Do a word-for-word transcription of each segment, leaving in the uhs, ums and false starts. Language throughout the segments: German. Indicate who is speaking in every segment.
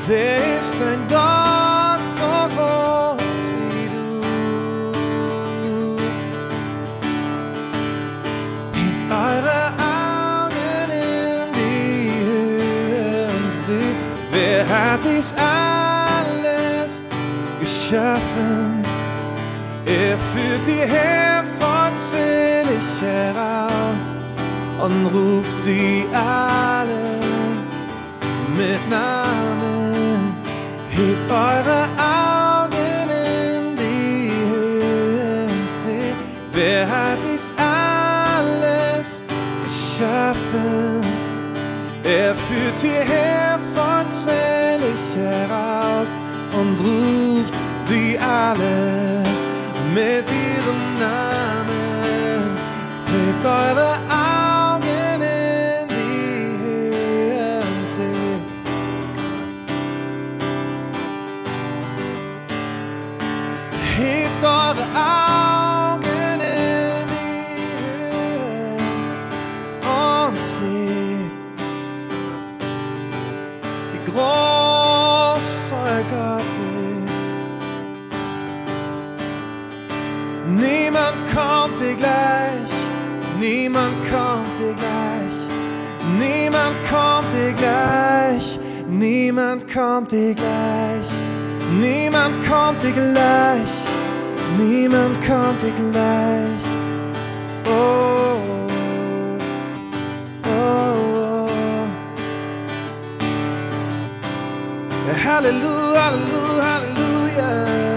Speaker 1: wer ist ein Gott so groß wie du? Hebt eure Augen in die Höhe und seht, wer hat dies alles geschaffen? Er führt die vollzählig heraus und ruft sie alle mit Namen. Hebt eure Augen in die Höhe und seht, wer hat dies alles geschaffen? Er führt hierher vollzählig heraus und ruft sie alle mit ihrem Namen. Hebt eure Augen in die Höhe und seht. Hebt eure Augen in die Höhe und seht, wie groß euer Gott ist. Niemand kommt dir gleich, niemand kommt dir gleich, niemand kommt dir gleich, niemand kommt dir gleich, niemand kommt dir gleich, niemand kommt dir gleich. Oh, oh, oh. Halleluja, Halleluja, Halleluja.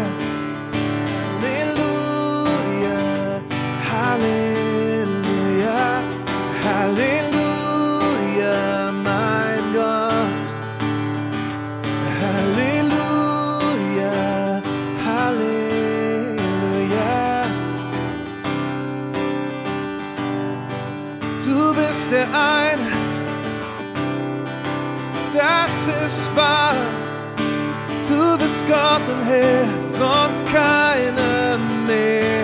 Speaker 1: Halleluja, Halleluja, mein Gott. Halleluja, Halleluja. Du bist der eine, das ist wahr. Du bist Gott und Herr, sonst keiner mehr.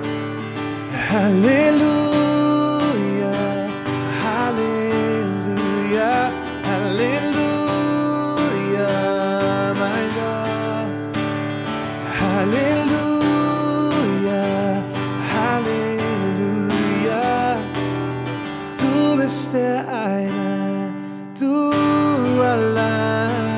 Speaker 1: Halleluja, Halleluja, Halleluja, mein Gott. Halleluja, Halleluja. Du bist der eine, du alleine.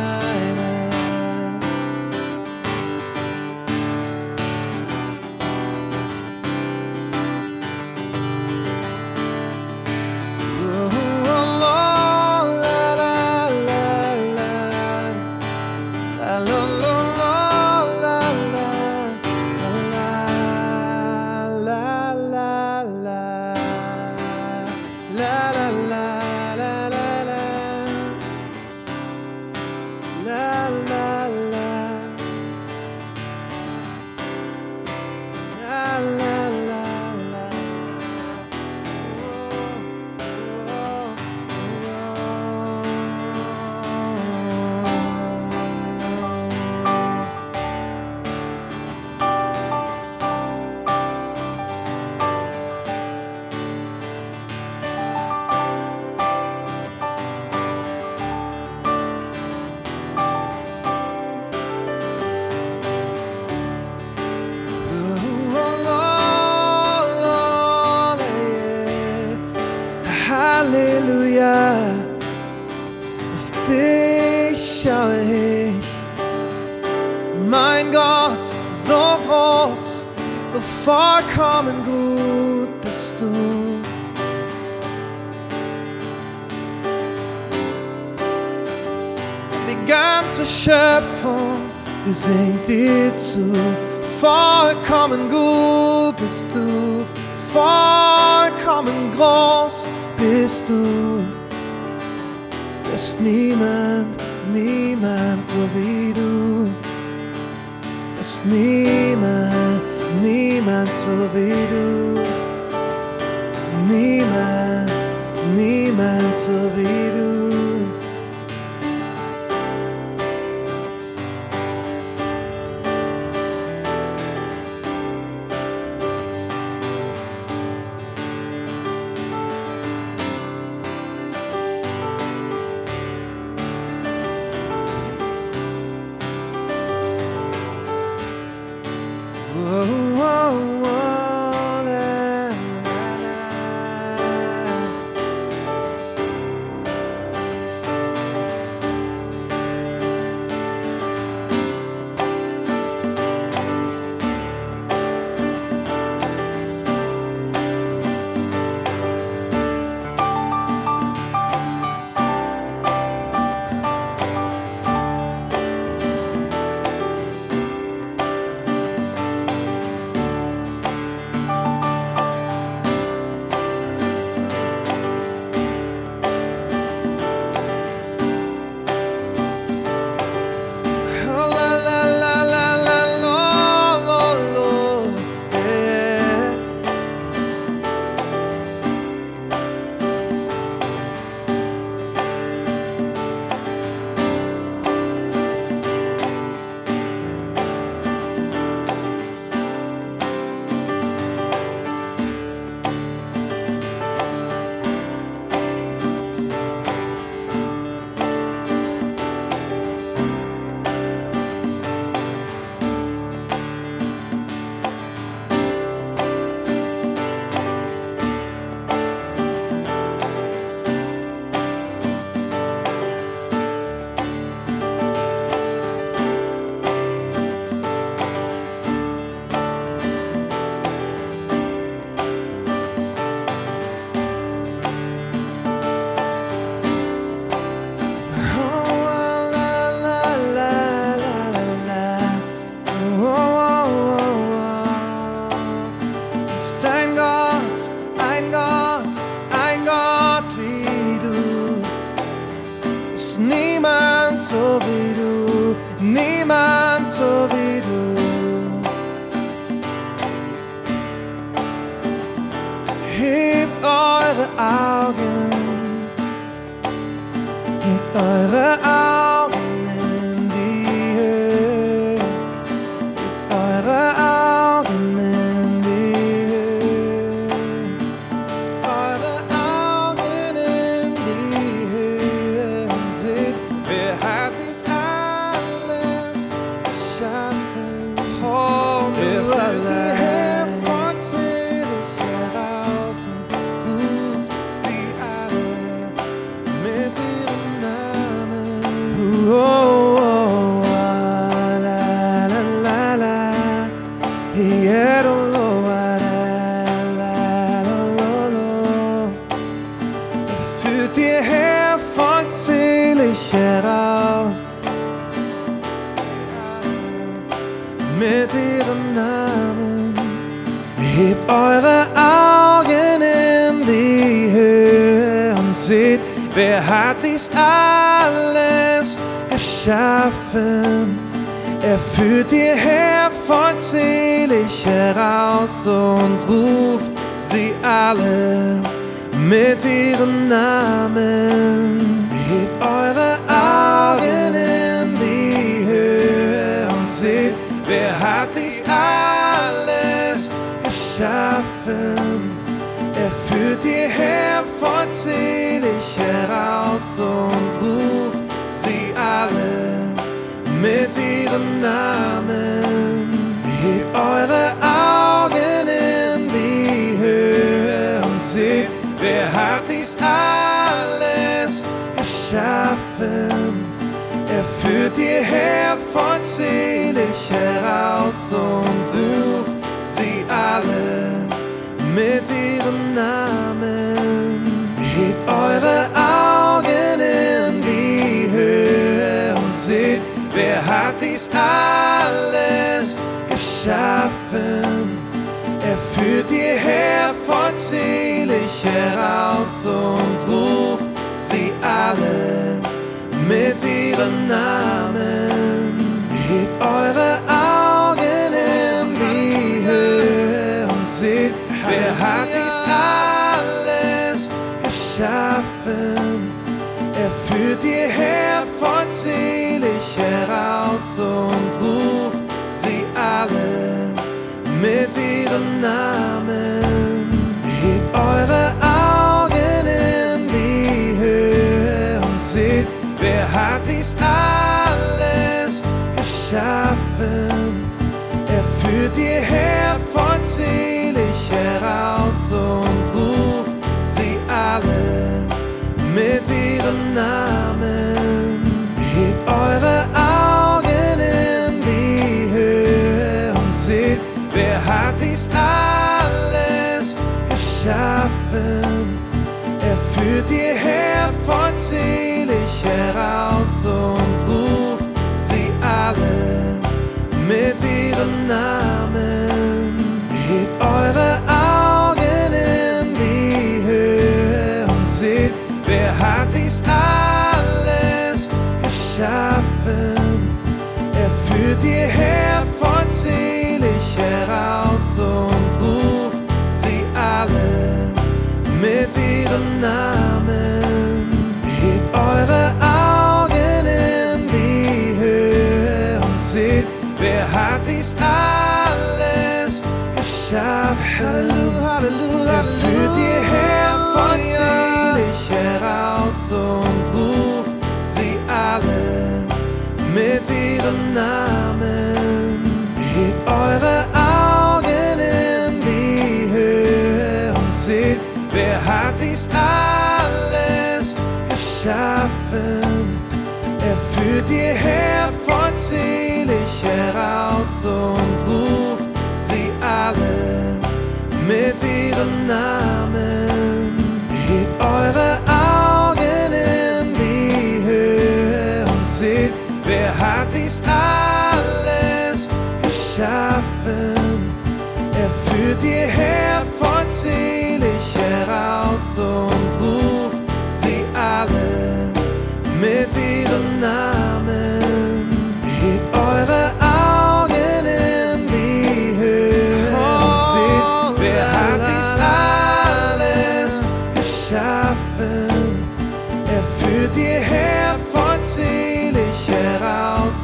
Speaker 1: Halleluja, auf dich schaue ich, mein Gott, so groß, so vollkommen gut bist du. Die ganze Schöpfung, sie singt dir zu, vollkommen gut bist du, vollkommen groß bist du. Ist niemand, niemand so wie du. Ist niemand, niemand so wie du. Niemand, niemand so wie du. so wie du, niemand so wie du. Hebt eure Augen, hebt eure Augen in die Höhe, hebt eure Augen in die Höhe, eure Augen in die Höhe und seht, wer hat dies alles geschaffen? Oh, wer führt die Hervorzählig heraus und ruft sie alle mit ihrem Namen. Oh, oh, oh, la, la, la, la. Yeah, lo, lo, la, la, lo, lo, lo. Er führt ihr her vollzählig heraus mit ihrem Namen. Hebt eure Augen in die Höhe und seht, wer hat dies alles geschaffen? Er führt ihr her vollzählig heraus und ruft sie alle mit ihren Namen. Hebt eure Augen in die Höhe und seht, wer hat dies alles geschaffen? Er führt ihr her vollzählig heraus und ruft sie alle mit ihren Namen. Hebt eure Augen in die Höhe und seht, wer hat dies alles geschaffen? Er führt ihr her vollzählig heraus und ruft sie alle mit ihren Namen. Hebt eure Augen in die Höhe und seht, wer hat dies alles geschaffen? Er führt ihr her vollzählig heraus und ruft sie alle mit ihren Namen. Hebt eure Augen in die Höhe und seht, wer hat dies alles geschaffen? Er führt ihr her vollzählig heraus und ruft sie alle mit ihren Namen. Hebt eure Augen in die Höhe und seht, wer hat dies alles geschaffen? Er führt ihr her vollzählig heraus und ruft sie alle mit ihren Namen. Hebt eure Augen in die Höhe und seht, wer hat dies alles geschaffen? Er führt ihr her vollzählig heraus und ruft sie alle mit ihren Namen. Hebt eure Augen in die Höhe und seht, wer hat dies alles geschaffen? Er führt ihr her vollzählig heraus und ruft sie alle mit ihren Namen. Hebt eure Augen in die Höhe und seht, wer hat dies alles geschaffen? Halleluja, Halleluja, er führt ihr her vollzählig heraus und ruft sie alle mit ihren Namen. Hebt eure Augen in die Höhe und seht, wer hat dies alles geschaffen? Er führt ihr her vollzählig heraus und ruft sie alle mit ihren Namen. Hebt eure Augen in die Höhe und seht, wer hat dies alles geschaffen? Er führt ihr her vollzählig heraus und ruft sie alle mit ihren Namen.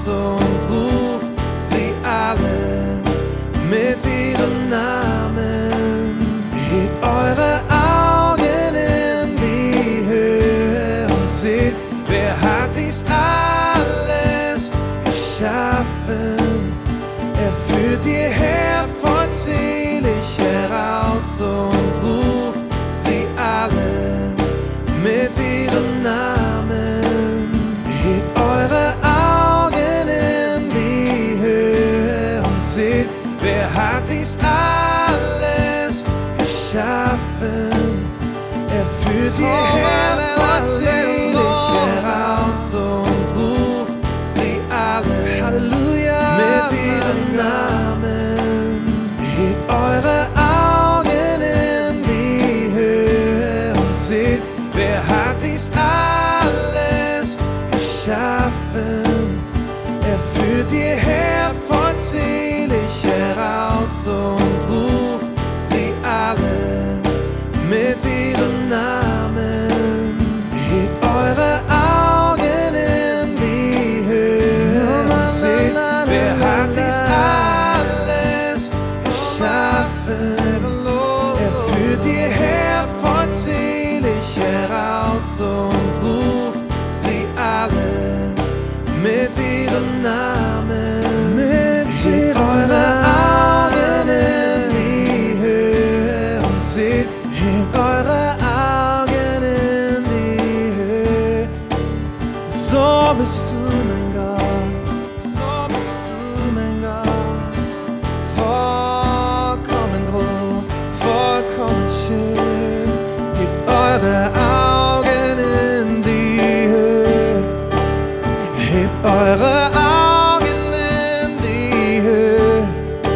Speaker 1: und ruft sie alle mit ihrem Namen. Hebt eure Augen in die Höhe und seht, wer hat dies alles geschaffen? Er führt ihr Heer vollzählig heraus und ruft sie alle mit ihrem Namen. Hebt eure Augen in die Höhe und seht, wer hat dies alles geschaffen? Er führt ihr Heer vollzählig heraus und ruft sie alle, Halleluja, mit ihrem Namen. Hebt eure Augen in die Höhe und seht, wer hat dies alles geschaffen? Er führt ihr Heer vollzählig heraus und ruft sie alle mit ihrem Namen. Hebt eure Augen in die Höhe und seht, wer hat dies alles geschaffen? Er führt ihr Heer vollzählig heraus und ruft sie alle mit ihrem Namen. Mit Hebt eure Augen in die Höhe und seht, hebt eure Augen in die Höhe. So bist du, mein Gott, so bist du, mein Gott, vollkommen groß, vollkommen schön. Hebt eure Augen in die Höhe, hebt eure Augen in die Höhe.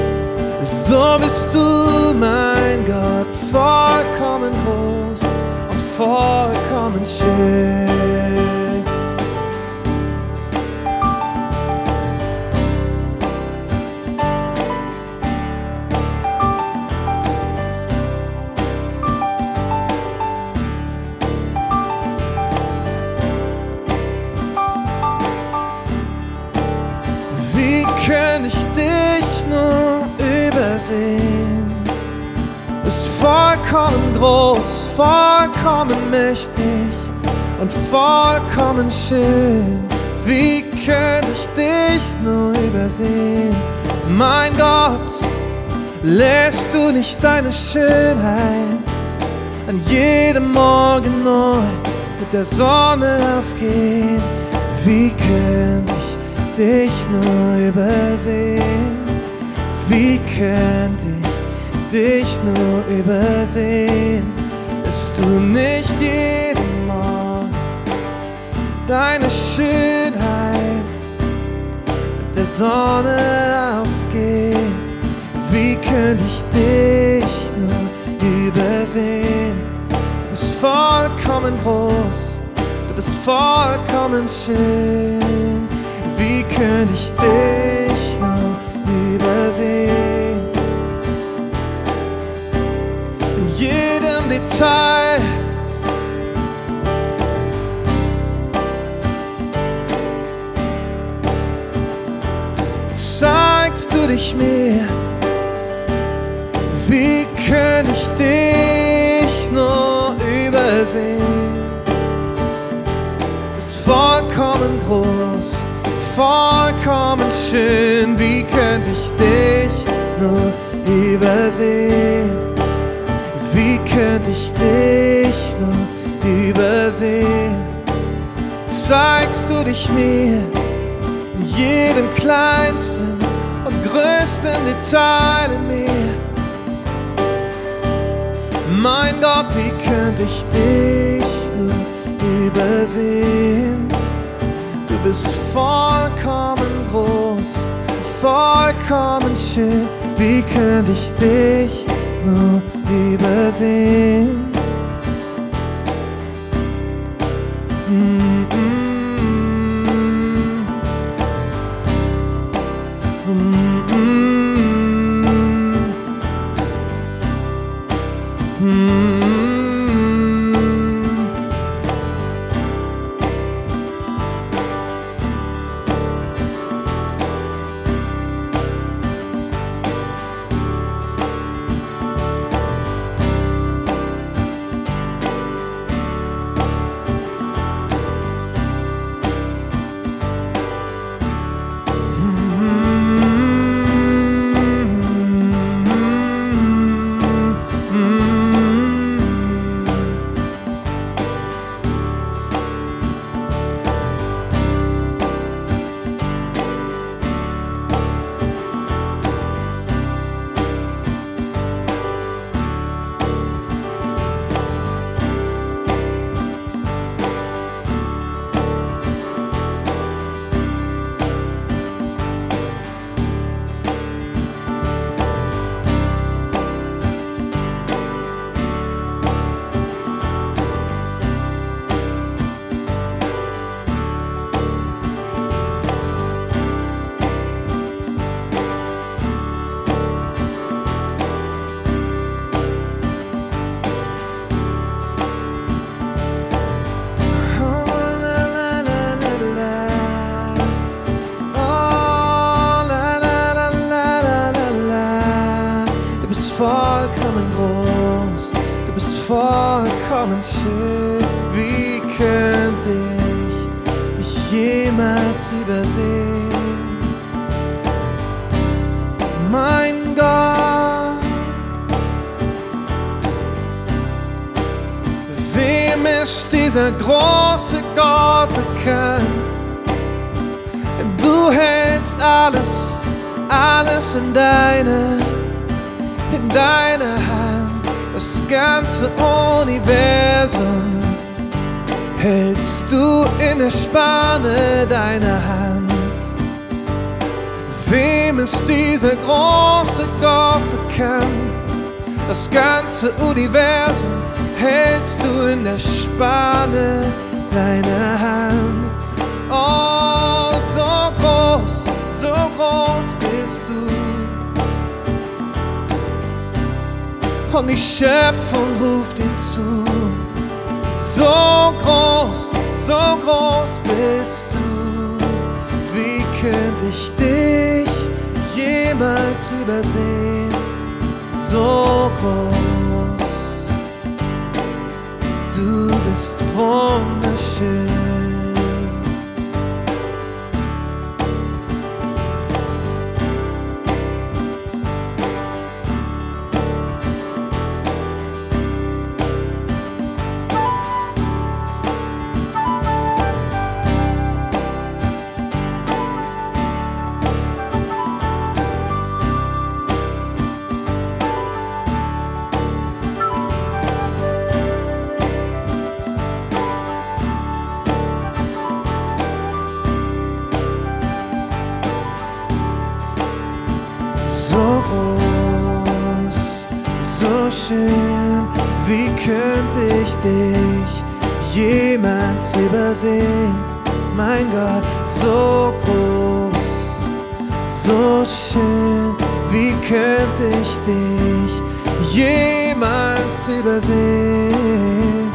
Speaker 1: So bist du, mein Gott, vollkommen groß und vollkommen schön. Wie kann ich dich nur übersehen? Bist vollkommen groß, vollkommen mächtig und vollkommen schön. Wie kann ich dich nur übersehen? Mein Gott, lässt du nicht deine Schönheit an jedem Morgen neu mit der Sonne aufgehen? Wie könnte ich dich nur übersehen? Wie könnte ich dich nur übersehen? Dass du nicht jeden Morgen deine Schönheit mit der Sonne aufgeht? Wie könnte ich dich nur übersehen? Du bist vollkommen groß, du bist vollkommen schön. Wie könnte ich dich nur übersehen? In jedem Detail zeigst du dich mir. Wie könnte ich dich nur übersehen? Du bist vollkommen groß, vollkommen schön. Wie könnte ich dich nur übersehen? Wie könnte ich dich nur übersehen? Zeigst du dich mir in jedem kleinsten und größten Detail in mir? Mein Gott, wie könnte ich dich nur übersehen? Du bist vollkommen groß, vollkommen schön. Wie könnte ich dich nur übersehen? Mm -mm. Mm -mm. Mm -mm. vollkommen schön. Wie könnte ich dich jemals übersehen? Mein Gott, wem ist dieser große Gott bekannt? Du hältst alles, alles in deine, in deiner Hand. Das ganze Universum hältst du in der Spanne deiner Hand. Wem ist dieser große Gott bekannt? Das ganze Universum hältst du in der Spanne deiner Hand. Oh, so groß, so groß bist du. Und die Schöpfung ruft ihn zu. So groß, so groß bist du. Wie könnte ich dich jemals übersehen? So groß, du bist wunderschön. So groß, so schön, wie könnte ich dich jemals übersehen? Mein Gott, so groß, so schön, wie könnte ich dich jemals übersehen?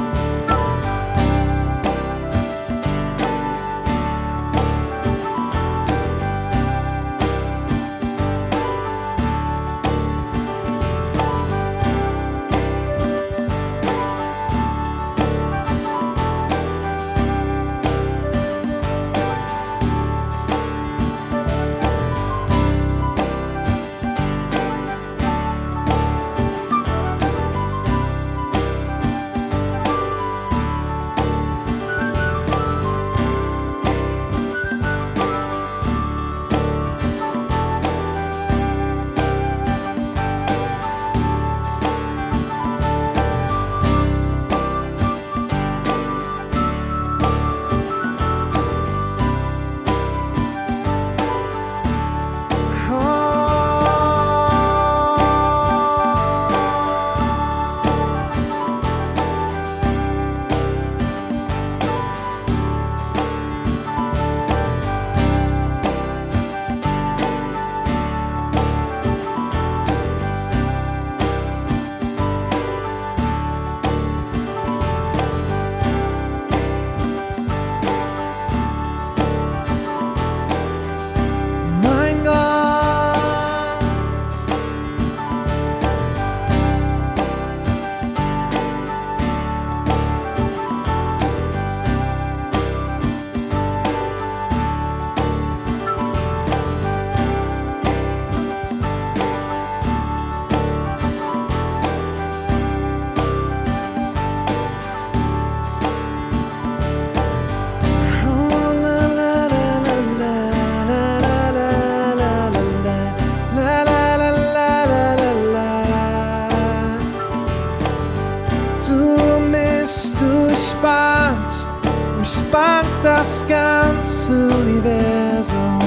Speaker 1: umspannst das ganze Universum.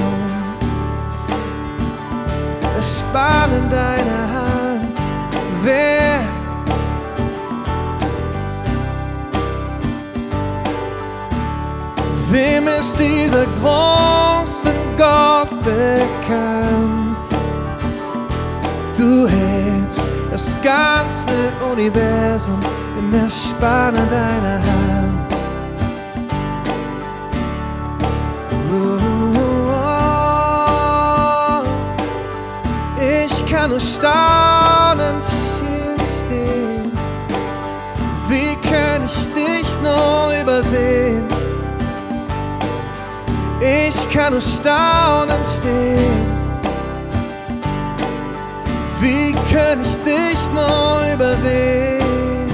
Speaker 1: Das Spann in deiner Hand, wer wem ist dieser große Gott bekannt? Du hältst das ganze Universum in der Spanne deiner Hand. Ich kann nur staunend hier stehen. Wie kann ich dich nur übersehen? Ich kann nur staunend stehen. Wie kann ich dich nur übersehen?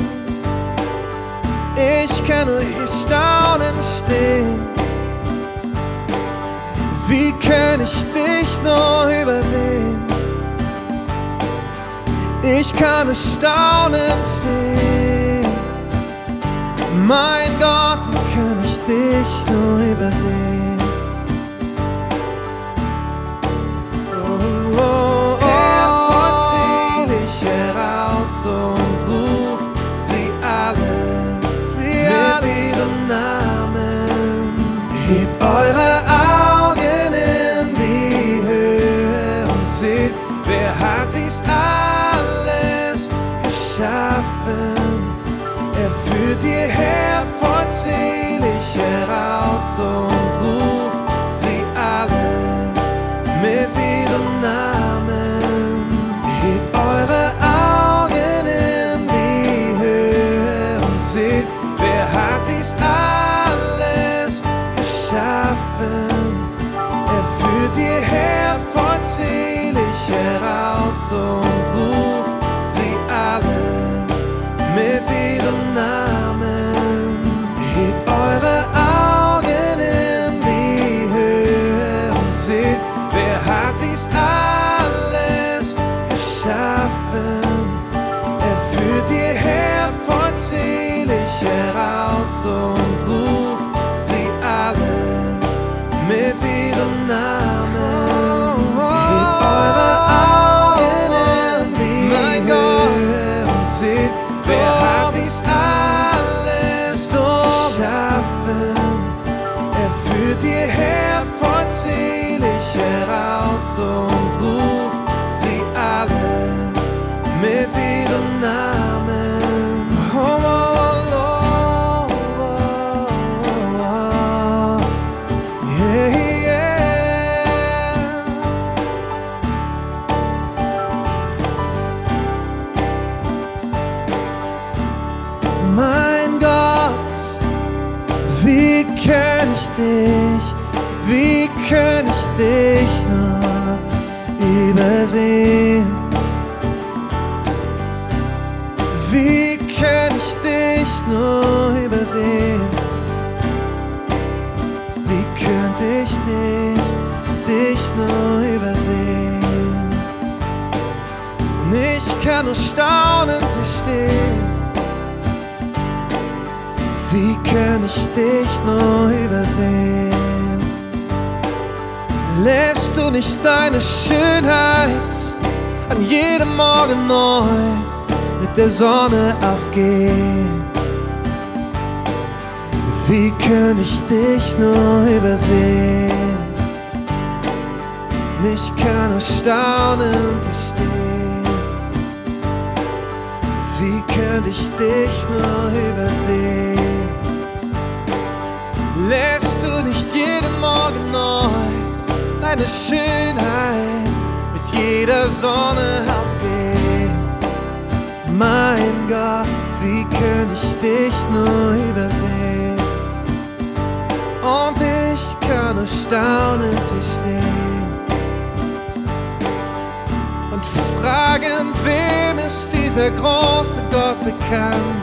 Speaker 1: Ich kann nur hier staunend stehen. Wie kann ich dich nur übersehen? Ich kann nur staunend stehen. Mein Gott, wie kann ich dich nur übersehen? Oh, oh, oh. Er vollzieht dich heraus und ruft sie alle, sie mit alle. Ihrem Namen. Hebt eure Augen in die Höhe und seht, wer hat dies alles geschaffen? Er führt ihr her vollzählig heraus und ruft sie alle mit ihrem Namen. Hebt eure Augen in die Höhe und seht, wer hat dies alles geschaffen? Er führt ihr her vollzählig heraus und ruft sie alle mit ihrem Namen. Hebt eure Augen in die Höhe und seht, wer hat dies alles geschaffen? Er führt ihr her vollzählig heraus und ruft sie alle mit ihrem Namen. Hebt eure Augen in die Höhe und seht, wer hat dies alles geschaffen? Er führt ihr her vollzählig heraus und ruft sie alle mit ihrem Namen. Oh, oh, oh, oh, oh, oh. Yeah, yeah. Mein Gott, wie kann ich dich, wie kann ich dich noch übersehen? Wie kann ich dich nur übersehen? Wie könnte ich dich, dich nur übersehen? Und ich kann nur staunend hier stehen. Wie kann ich dich nur übersehen? Lässt du nicht deine Schönheit an jedem Morgen neu mit der Sonne aufgehen? Wie kann ich dich nur übersehen? Ich kann erstaunend stehen. Wie könnte ich dich nur übersehen? Lässt du nicht jeden Morgen neu deine Schönheit mit jeder Sonne aufgehen? Mein Gott, wie könnte ich dich nur übersehen? Und ich kann erstaunend hier stehen und fragen, wem ist dieser große Gott bekannt?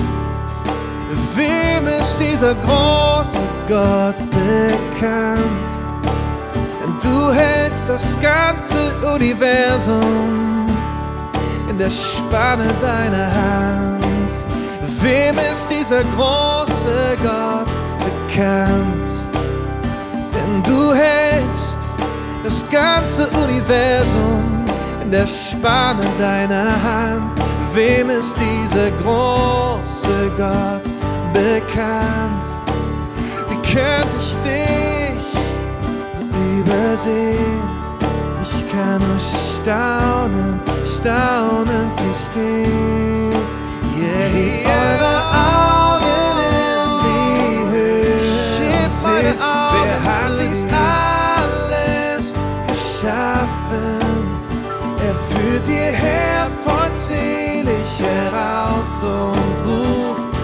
Speaker 1: Wem ist dieser große Gott bekannt? Denn du hältst das ganze Universum in der Spanne deiner Hand. Wem ist dieser große Gott bekannt? Denn du hältst das ganze Universum in der Spanne deiner Hand. Wem ist dieser große Gott bekannt? Wie könnte ich dich übersehen? Ich kann nur staunen, staunend hier stehen. Yeah, yeah. Eure Augen in die Höhe, seht, wer hat dies alles geschaffen? Er führt ihr her vollzählig heraus und ruft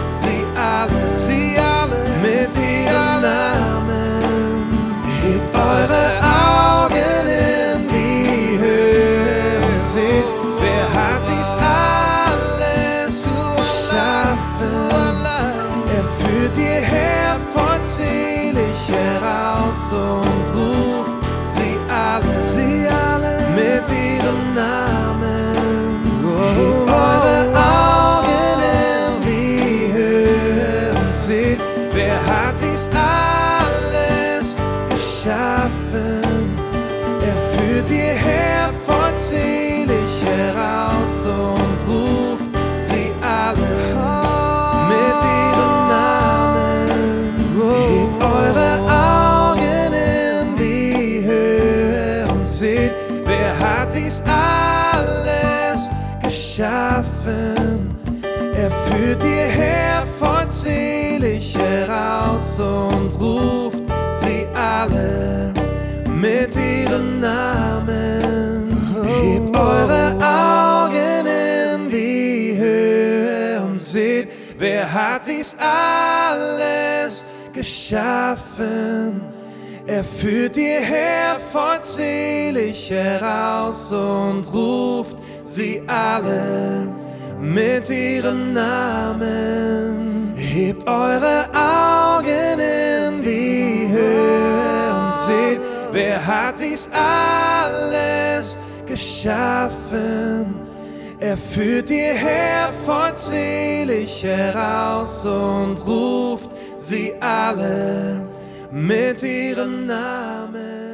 Speaker 1: Er führt die Herr vollzählig heraus und ruft sie alle, sie alle mit ihrem Namen. Hebt eure Augen in die Höhe und seht, wer hat dies alles geschaffen? Er führt die Herr vollzählig heraus und ruft sie alle mit ihrem Namen. Hebt eure Augen in die Höhe und seht, wer hat dies alles geschaffen? Er führt die Herr vollzählig heraus und ruft sie alle mit ihrem Namen. Hebt eure Augen in die Höhe und seht, wer hat dies alles geschaffen? Er führt die Herr vollzählig heraus und ruft sie alle mit ihrem Namen. Hebt eure Augen in die Höhe und seht, wer hat dies alles geschaffen? Er führt die Herr vollzählig heraus und ruft sie alle mit ihrem Namen.